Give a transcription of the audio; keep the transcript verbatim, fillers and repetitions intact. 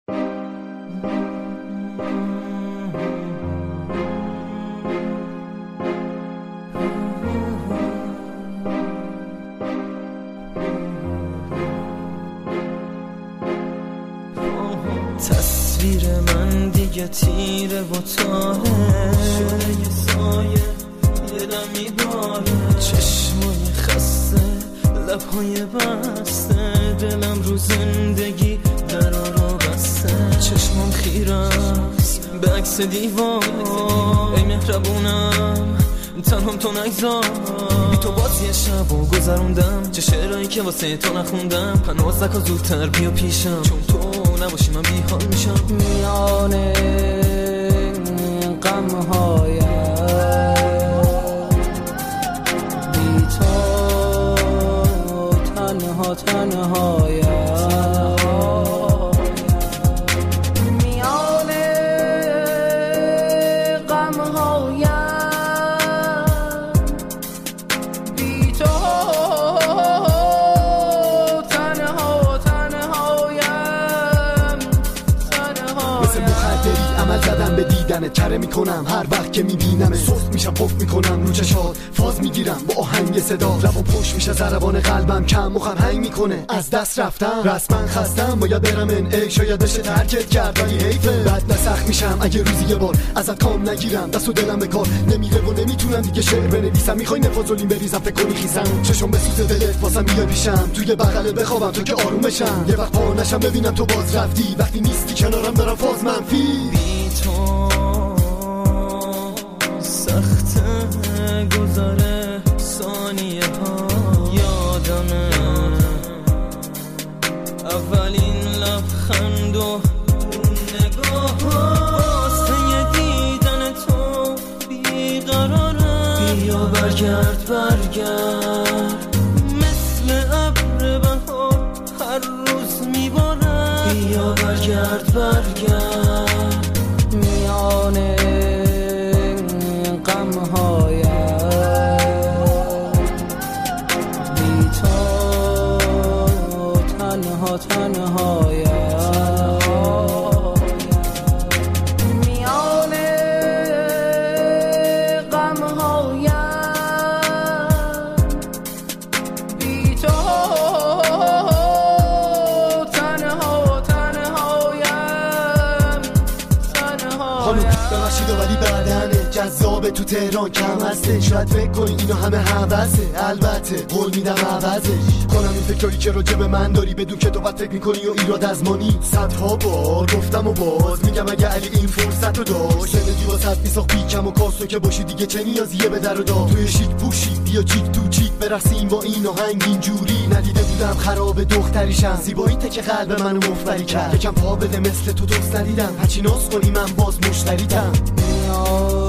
تصویر من دیگه تیره و تاره شده یه سایه دلم میباره، چشمای خسته لبهای بسته، دلم رو زندگی درارو بسته، چشمام خیره است به عکس دیوار، ای مهربونم تنهم تو نگذار، بی تو بازی شب و گذروندم، چه شعرهایی که واسه تو نخوندم، پناز نکن زودتر بیا پیشم، چون تو نباشی من بی حال میشم. میانه غم‌هایم بی تو تنها تنهایم، میانه غم‌هایم بی تو تنها تنهایم. مثل مخدری عمل زدم به دیدنت، چره میکنم هر وقت که میبینم، سست میشم پف میکنم رو چشات، فاز میگیرم با آهنگ صدا، لبم پشت میشه ضربان قلبم، کم مخم هنگ میکنه از دست رفتم، رسما خستم باید برم ان ای، شاید بشه ترکت کرد ولی حیفه، بعد نسخ میشم اگه روزی یه بار ازت کام نگیرم، دست و دلم به کار نمیره و نمیتونم دیگه شعر بنویسم، میخوای نفازولین بریزم فکر کنی خیسم، چشم به سوز دلت واسم میاد پیشم، توی بغل بخوابم تو که آروم بشم، یه وقت پا نشم ببینم تو باز رفتی، وقتی نیستی کنارم دارم فاز منفی، بی تو سخته گذاره ثانیه ها، یادمه اولین لبخند و اون نگاه ها، واسه دیدن تو بیقرارم، بیا برگرد برگرد مثل ابر بهار هر روز میبارم، بیا برگرد برگرد میانه غم‌هایم بی تو تنها تنهایم، میانه غم‌هایم بی تو تنها تنهایم خانم ببخشید ولی بعدنه جذاب تو تهران کم هسته، شاید فکر کنی اینو همه حوثه، البته قول میدم عوضش کنم این فکرایی که راجع به من داری، بدون که تو بد فکر میکنی و ایراد از مانی، صدها بار گفتم و باز میگم اگه علی این فرصت رو داشت، زندگی واسط میساخت بیکم و کاستو که باشی دیگه چه نیازیه به در و دار، توی شیک پوشی بیا چیک تو چیک برقصیم با این آهنگ اینجوری، ندیده بودم خراب دختریشم، زیبایی که قلب منو مفتری کرد، یکم پا بده مثل تو دوست ندیدم، هرچی ناز کنی من باز مشتریدم.